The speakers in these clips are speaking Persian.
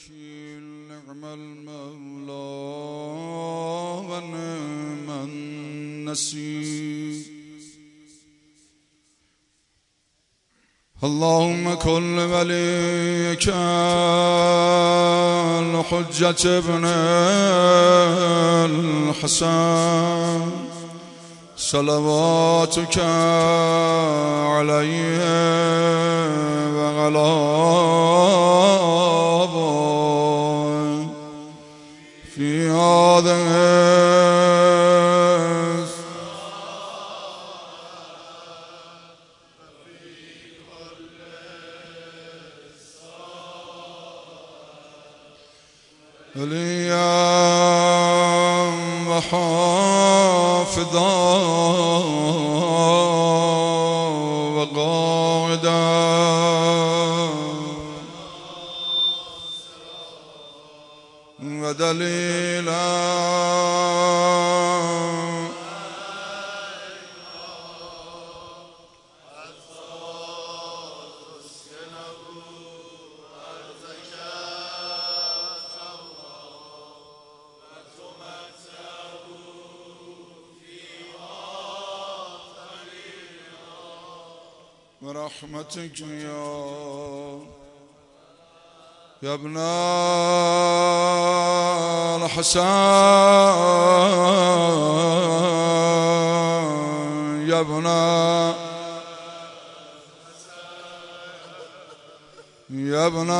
الوكيل نعم المولى ونعم النصير. اللهم كن وليك الحجة ابن الحسن صلواتك عليه وعلى آبائه في هذا وليا وحافظا وقائدا ودليلا برحمتك يا ابن الحسن يا ابن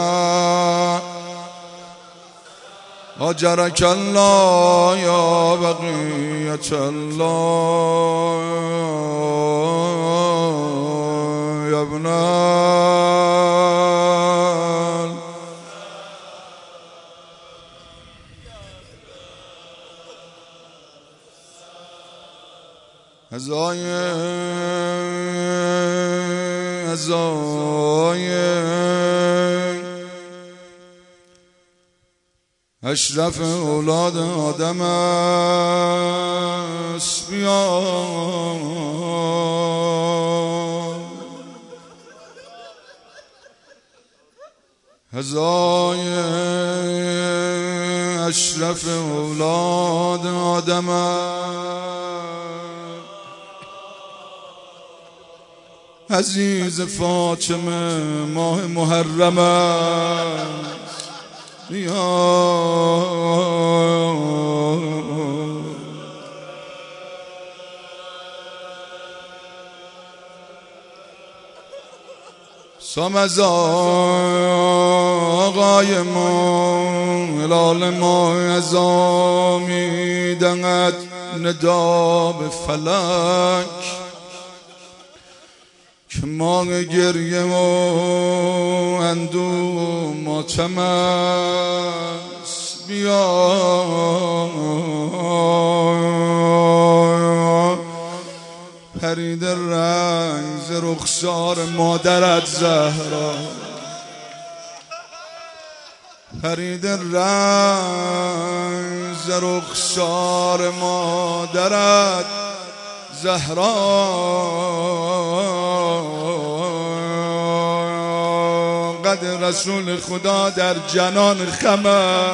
أجرك الله يا بقية الله يا ابن اشرف اولاد آدم است بیا هزای اشرف اولاد آدم عزیز فاطمه ماه محرم یا سامز آقای ما هلال ما ازا میدهد ندا به فلک که ما گریه و اندوه ماتم است بیا پرید رنگ ز رخسار مادرت زهرا پرید رنگ ز رخسار مادرت زهرا قد رسول خدا در جنان خمر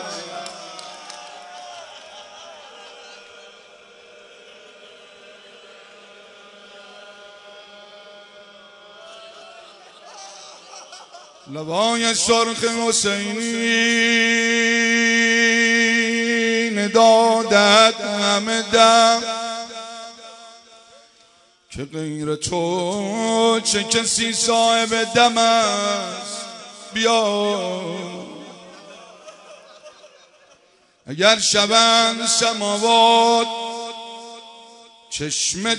لبای سرخ حسینی دادت همه دم که غیر تو چه کسی صاحب دم است بیا اگر شبن سماوات چشمه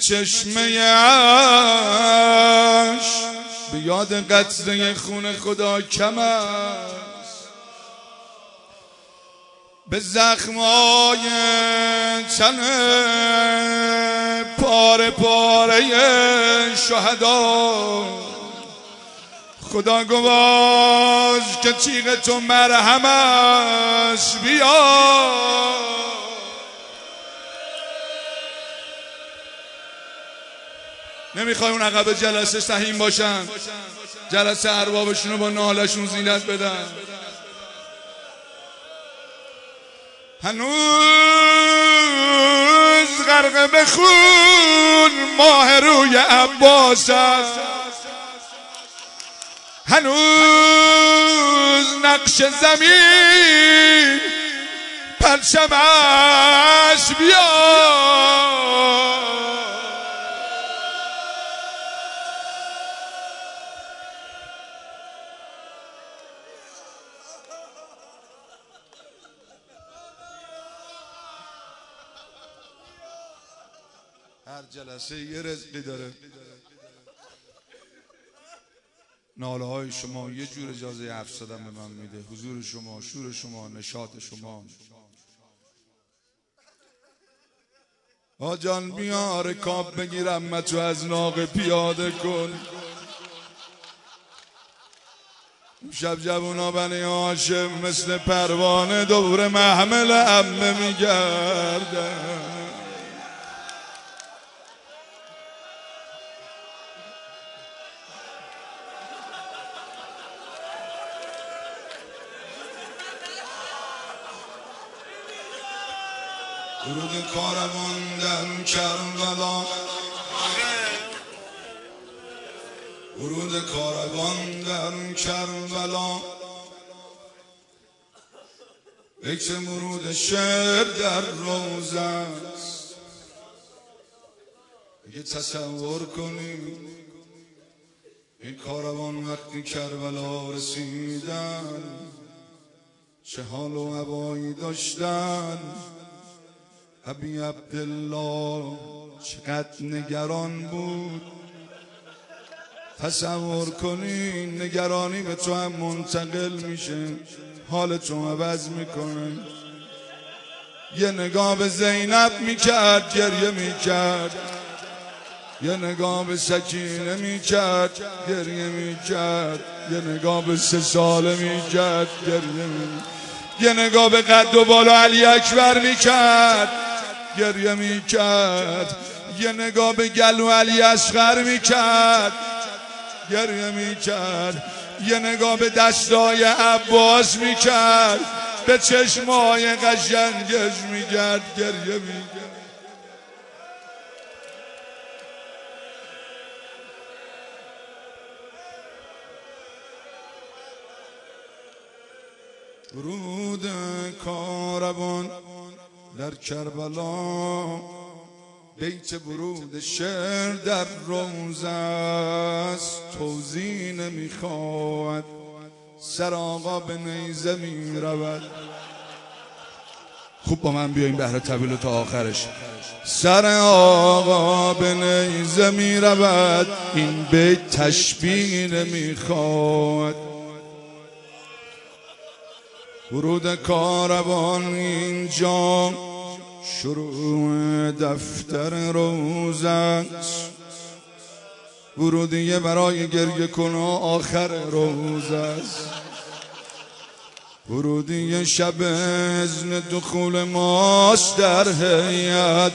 عشق به یاد قطره خون خدا کم است به زخمای تن پاره پاره شهدا خدا گواز که تیغ تو مرهم است بیا نمیخوای اون عقب جلسه سهیم باشن، جلسه اربابشون رو با نالشون زینت بدن. هنوز غرق به خون ماه روی عباس است، هنوز نقش زمین پرچمش بیاد. هر جلسه یه رزقی داره. ناله های شما یه جور اجازه حرف زدن به من میده، حضور شما، شور شما، نشاط شما. آجان بیا رکاب بگیرم متو از ناقه پیاده کن. شب جوونا بنی هاشم مثل پروانه دور محمل عمه میگردن. درود کاروان در کربلا، درود کاروان در کربلا، عکس مرود شعر در روزه است. اگه تصور کنی این کاروان وقتی کربلا رسیدن چه حال و هوایی داشتن. ابی عبدالله چقدر نگران بود. تصور کنی نگرانی به تو هم منتقل میشه، حال تو عوض میکنه. یه نگاه به زینب میکرد گریه میکرد، یه نگاه به سکینه میکرد گریه میکرد، یه نگاه به 3 ساله میکرد گریه میکرد، یه نگاه به قد و بالا علی اکبر میکرد گریه میکرد، یه نگاه به گلو علی اصغر میکرد گریه میکرد، یه نگاه به دستای عباس میکرد، به چشمای قشنگش میکرد گریه میکرد. درود کاروان در کربلا، بیت برود شعر در روزه است. توضیح نمیخواهد سر آقا به نیزه میرود. خوب با من بیاین بهر طویل تا آخرش. سر آقا به نیزه میرود، این بیت تشبیه نمیخواهد. ورود کاروان اینجا شروع دفتر روزه است. ورودیه برای گریه کن و آخر روزه است. ورودیه شب اذن دخول ماست در هیئت.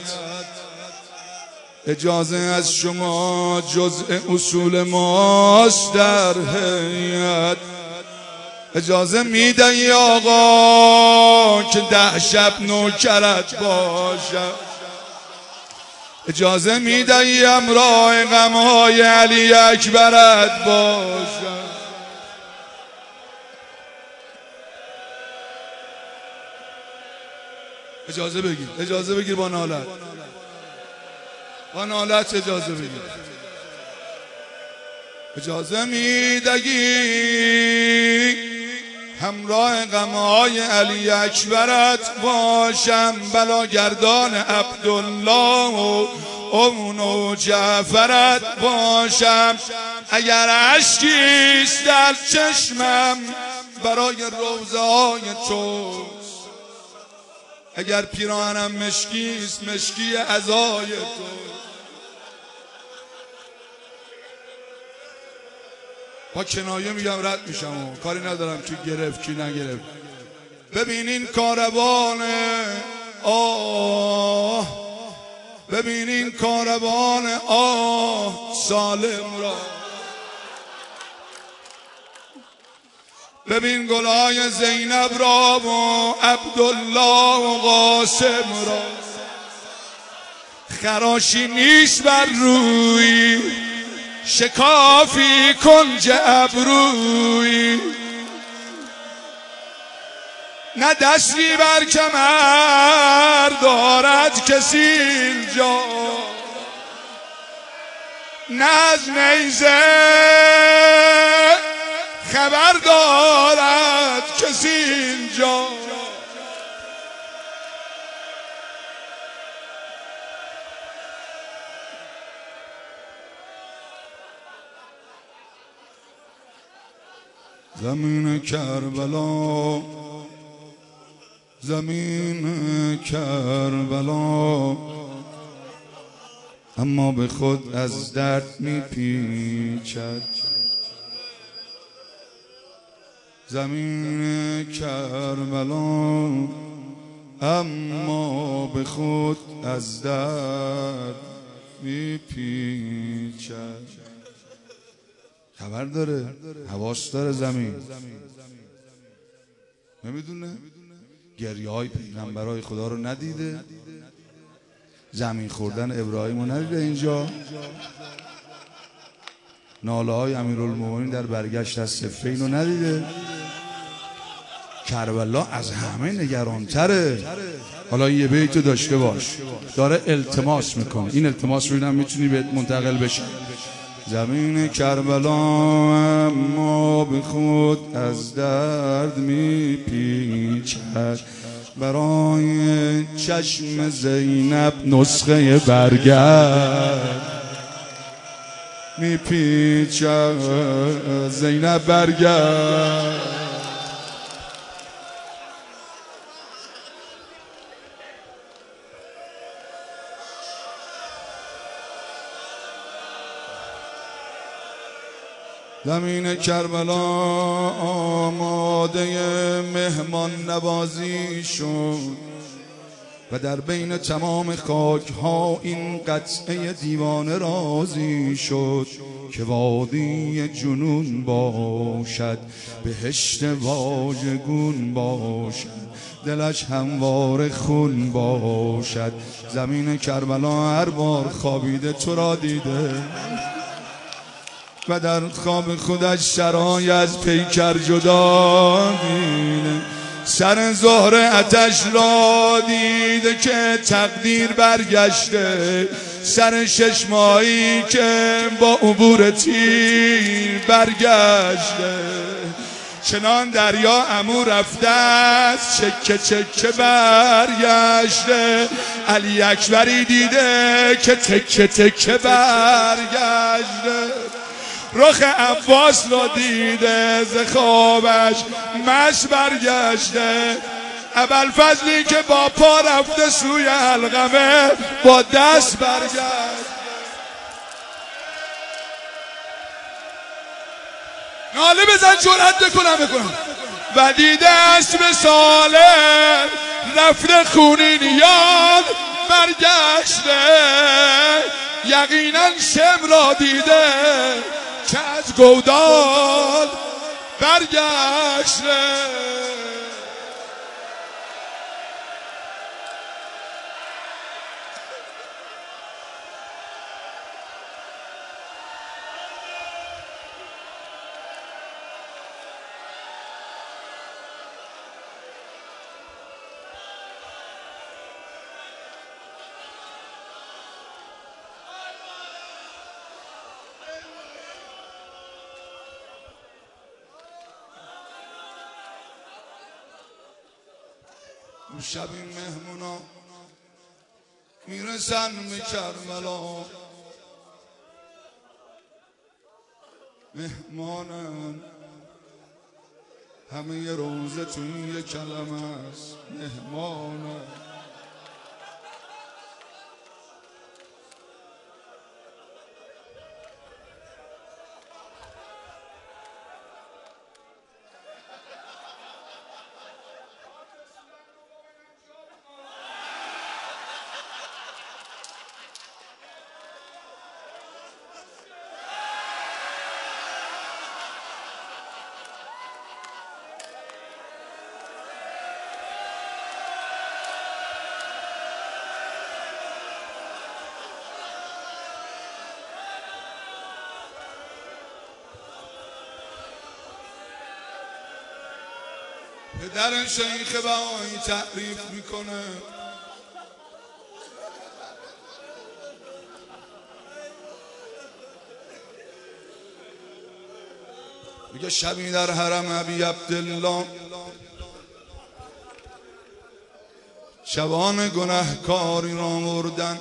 اجازه از شما جزء اصول ماست در هیئت. اجازه میدهی آقا که 10 شب نوکرت باشم. اجازه میدهی همراه غمهای علی اکبرت باشم. اجازه بگیر با نالت، با نالت اجازه بگیر. اجازه میدهی همراه غمهای علی اکبرت باشم، بلاگردان عبدالله و اون و جعفرت باشم. اگر اشکیست در چشمم برای روزه های توست، اگر پیراهنم مشکیست مشکی عزای تو. با کنایه میگم رد میشم و کاری ندارم کی گرفت کی نگرفت. ببینین کاروان ببینین کاروان سالم را، ببین گلای زینب را و عبدالله و قاسم را، خراشی نیست بر روی، شکافی کنج ابروی، نه دستی بر کمر دارد کسی اینجا، نه از نیزه خبر دارد کسی اینجا. زمین کربلا، زمین کربلا، اما به خود از درد میپیچد. زمین کربلا، اما به خود از درد میپیچد. خبر داره، حواس داره زمین، نمیدونه گریه های پیغمبرای خدا رو ندیده، زمین خوردن ابراهیم رو ندیده، اینجا ناله های امیرالمومنین در برگشت از صفین رو ندیده. کربلا از همه نگرانتره. حالا یه بیتو داشته باش، داره التماس میکنه، این التماس رو اینم میتونی بهت منتقل بشه. زمین کربلا اما به خود از درد میپیچد، برای چشم زینب نسخه برگرد میپیچد. زینب برگرد. زمین کربلا آماده مهمان نوازی شد و در بین تمام خاک ها این قطعه دیوانه رازی شد که وادی جنون باشد، بهشت واژگون باشد، دلش هموار خون باشد. زمین کربلا هر بار خوابیده تو را دیده و در خواب خودش سرای از پیکر جدا دیده، سر زهره آتش را دیده که تقدیر برگشته، سر شش ماهی که با عبور تیر برگشته. چنان دریا عمو رفته است چکه چکه برگشته، علی اکبری دیده که تکه تکه برگشته. رخ عباس را دیده ز خوابش مست برگشته، ابوالفضلی که با پا رفته سوی علقمه با دست برگشت. ناله بزن جرأت بکنم و دیده است به ساله رفته خونین یاد برگشته، یقینا شم را دیده که از گودال برگشته. شب این مهمونا میرسن به کربلا، مهمانن همه ی روزه تو این یک کلمه است، مهمانن. پدر شیخ بهایی تعریف میکنه میگه شبی در حرم ابی عبدالله شبان گنهکاری را مردن.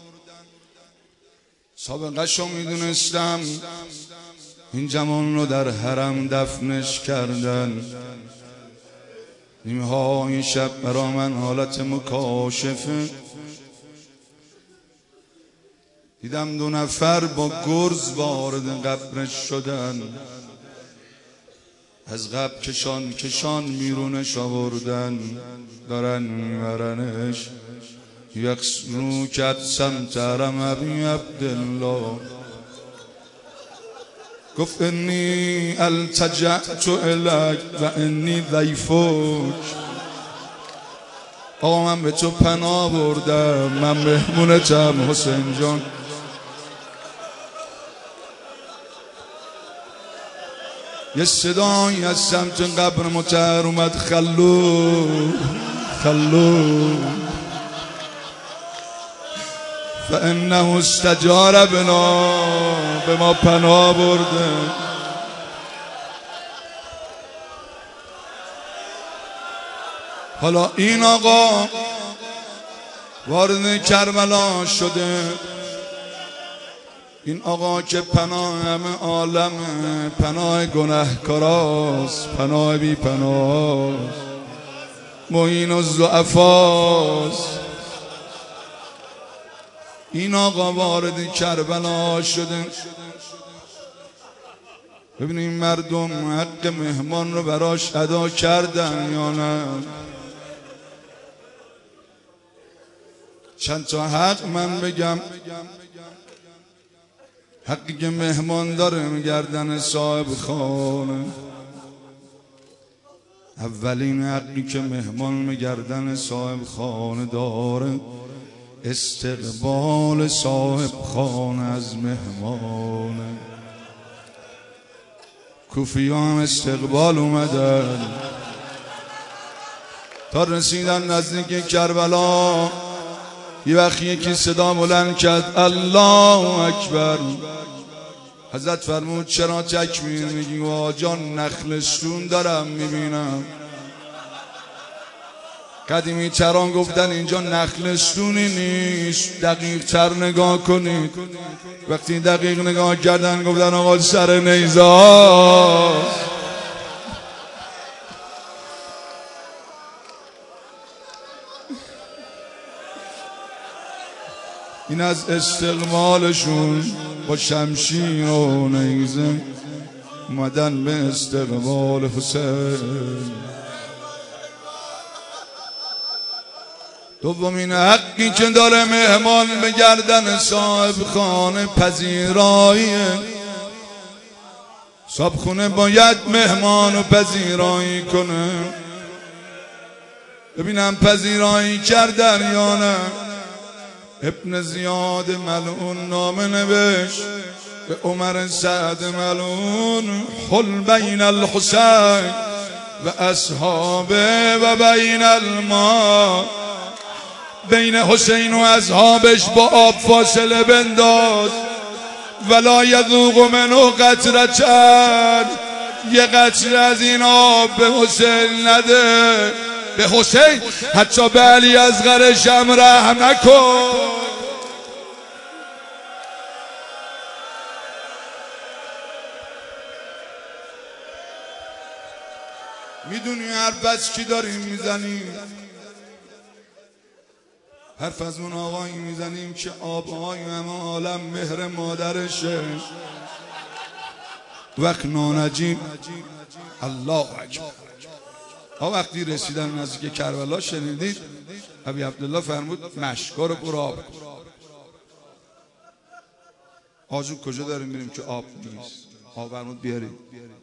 سابقه‌شو میدونستم، این جوان رو در حرم دفنش کردن. نیمه‌های شب برا من حالت مکاشفه، دیدم 2 نفر با گرز وارد قبرش شدن. از قبر کشان میرونش آوردن، دارن میبرنش. یقصرو کد سمت حرم ابی عبدالله. گفت انی التجأت الیک و انی ضیفک. آقا من به تو پناه بردم، من مهمونتم حسین جان. یه صدایی از سمت قبر مطهر اومد، خلو خلو فانه استجار بنا، به ما پناه برده. حالا این آقا وارد کربلا شده، این آقا که پناه همه عالمه، پناه گنهکاراست، پناه بی پناهاست، معین الضعفاست. این آقا وارد کربلا شده. ببینیم مردم حق مهمان رو براش ادا کردن یا نه. چند تا حق من بگم. حقی که مهمان داره گردن صاحب خانه. اولین حقی که مهمان گردن صاحب خانه داره، استقبال صاحب خانه از مهمانه. کوفی هم استقبال اومدن تا رسیدن نزدیک کربلا. یه وقت یکی صدا بلند کرد الله اکبر. حضرت فرمود چرا تکبیر میگی؟ و جان نخلستون دارم میبینم. قدیمی تران گفتن اینجا نخلستونی نیست، دقیق تر نگاه کنید. وقتی دقیق نگاه کردن گفتن آقا سر نیزه. این از استقبالشون با شمشیر و نیزه اومدن به استقبال حسین. دومین حقی که داره مهمان به گردن صاحب خانه پذیراییه. صاحب خونه باید مهمان رو پذیرایی کنه. ببینم پذیرایی کردن یا نه. ابن زیاد ملعون نامه نوشت به عمر سعد ملعون: حل بین الحسین و اصحابه و بین الماء. بین حسین و اصحابش با آب فاصله بنداز. ولا یذوق منه قطرة، یه قطره از این آب به حسین نده. به حسین حتی به علی اصغرش هم رحم نکن. میدونی حرف از کی داریم میزنیم؟ حرف از اون آقایی میزنیم که آبهای همه عالم مهر مادرشه. وقت نانجیم الله اکبر. وقتی رسیدن نزدیک کربلا شنیدید ابی عبدالله فرمود مشکا رو پر آب کن. آجون کجا داریم میریم که آب نیست؟ آب فرمود بیارید،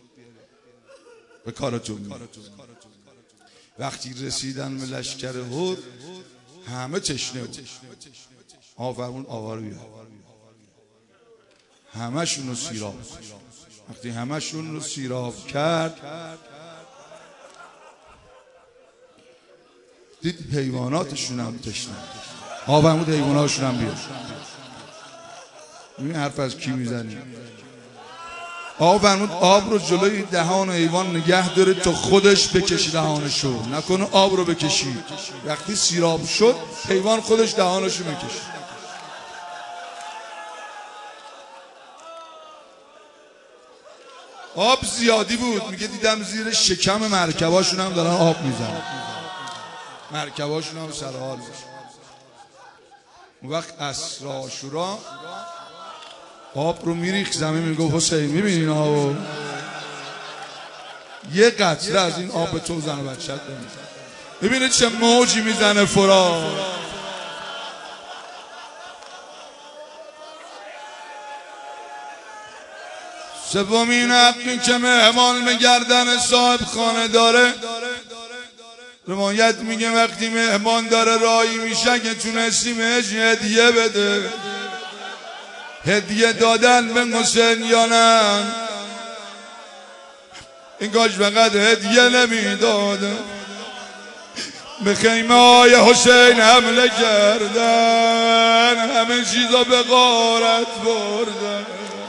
به کارتون میرید. وقتی رسیدن به لشکر هور همه تشنه بود. آب فرمود آبا رو بیار. همشون رو سیراب. وقتی همشون رو سیراب کرد دید حیواناتشون هم تشنه، آب فرمود حیواناتشون هم بیاد. این حرف از کی میزنی؟ آب فرمود آب رو جلوی دهان حیوان نگه داره تا خودش بکشه دهانشو، نکنه آب رو بکشی. وقتی سیراب شد حیوان خودش دهانشو میکشه. آب زیادی بود، میگه دیدم زیر شکم مرکباشون هم دارن آب میزنن، مرکباشون هم سرحال میشه. اون وقت عصر عاشورا آب رو میریخت زمین، میگفت حسین میبینی این آبو؟ یه قطره از این آب تو زن و بچت نمیزن. ببینید چه موجی میزنه فرات. سومین حقی که مهمان به گردن صاحب خانه داره، روایت میگه وقتی مهمان داره راهی میشه که تونستی بهش هدیه بده. هدیه دادن به حسین یا نه؟ این کاش فقط هدیه نمیداده. به خیمه های حسین حمله کردن، همه چیزا به غارت بردن.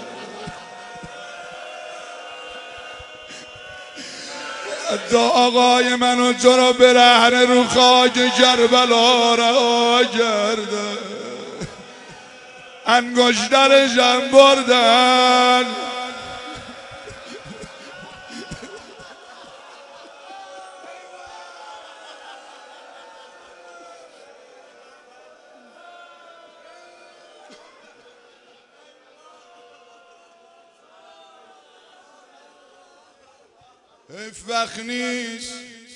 حتی آقای منو چرا برهنه رو خاک کربلا رها کرده، انگشترش هم بردن. حیف وقت نیست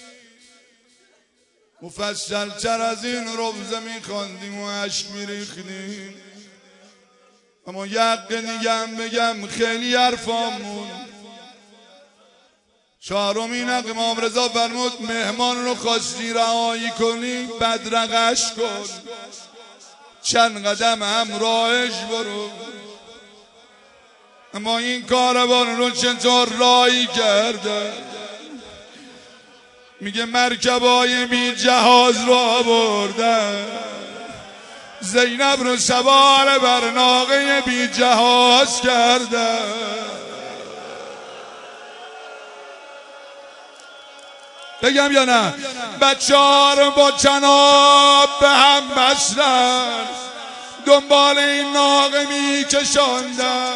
مفصل تر از این روزه میخواندیم و عشق میریختیم، اما یه حق دیگم بگم خیلی حرفامون. چهارمین حق امام رضا فرمود مهمان رو خواستی رهایی کنی بدرقش کن، چند قدم همراهش برو. اما این کاروان رو چطور راهی کرده؟ میگه مرکبای بی جهاز رو آوردن، زینب رو سوار بر ناقه بی جهاز کرده. بگم یا نه؟ بچه ها رو با جناب به هم بستن، دنبال این ناقه می کشاندن.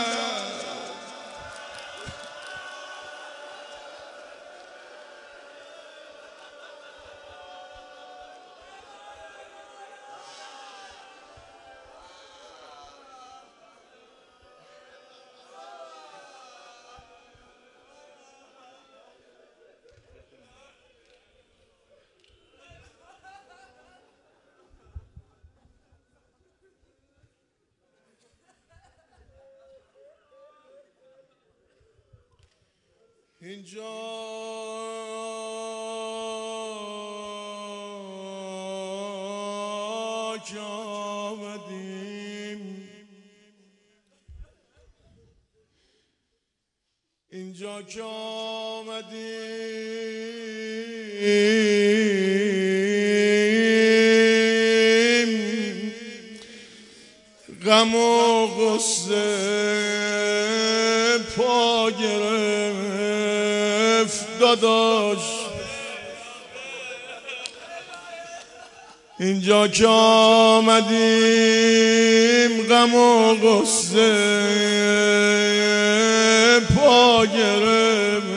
اینجا که آمدیم، اینجا که آمدیم، غم و غصه پا گرفت داداش. اینجا که آمدیم غم و غصه پا گرفت،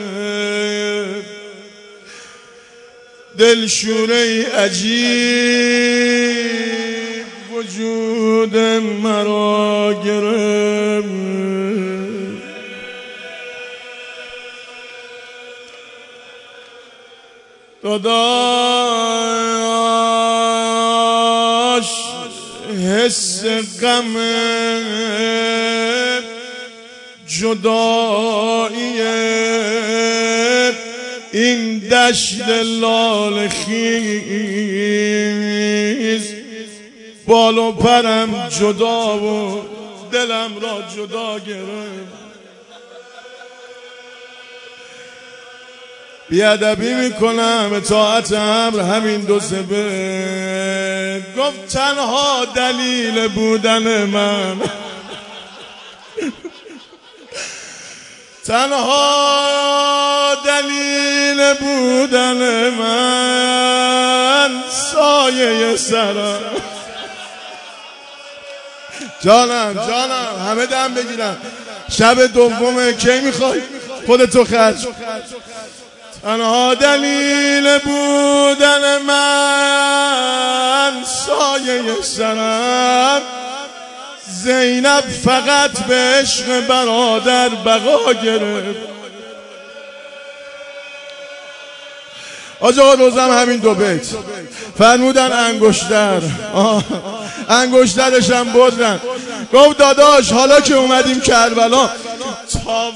دلشوره عجیب وجود مرا گرفت. داداش حس غم جدایی این دشت لاله خیز، بال و پرم جدا و دلم را جدا گرفت. بیادبی میکنم اطاعت امر همین دو سه بیت. گفت تنها دلیل بودن من، تنها دلیل بودن من سایه سرم. جانم همه دم بگیرم. شب دومه کی میخوای خودتو خرج. تنها دلیل بودن من سایه سرم. زینب فقط به عشق برادر بقا گرفت. آقا روزم همین دو بیت فرمودن انگشترشم بردن. گفت داداش حالا که اومدیم کربلا تا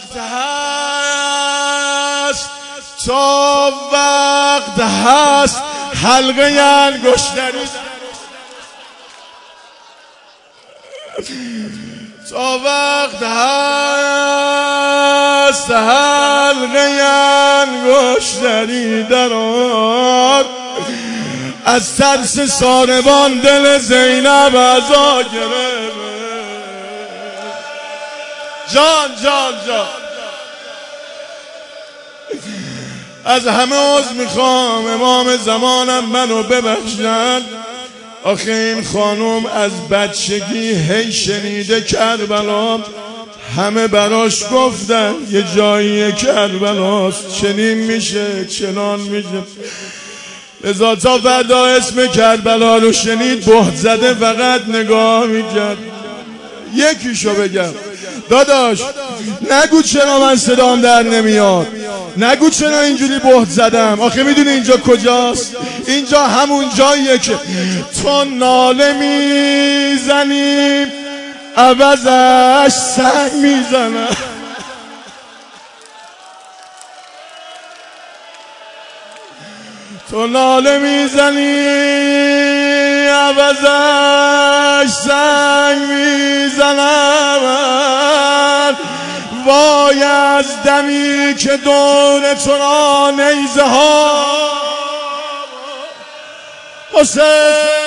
وقت هست حلقه انگشتری، تا وقت هست حلقه انگشتری درآر. از ترس ساربان دل زینب عزا گرفت. جان از همه عذر میخوام، امام زمانم منو ببخشن. آخه این خانم از بچگی هی شنیده کربلا، همه براش گفتن یه جایی کربلاست، چنین میشه چنان میشه. لذا تا فردا اسم کربلا رو شنید بهت زده فقط نگاه میکرد. یکیشو بگم داداش، نگو چرا من صدام در نمیاد، نگو چرا اینجوری بهت زدم. آخه میدونی اینجا کجاست؟ اینجا همون جاییه که تو ناله میزنی عوضش سنگ میزنم. تو ناله میزنی عوضش سنگ میزنم. وای از دمی که دور تو را نیزه ها حسین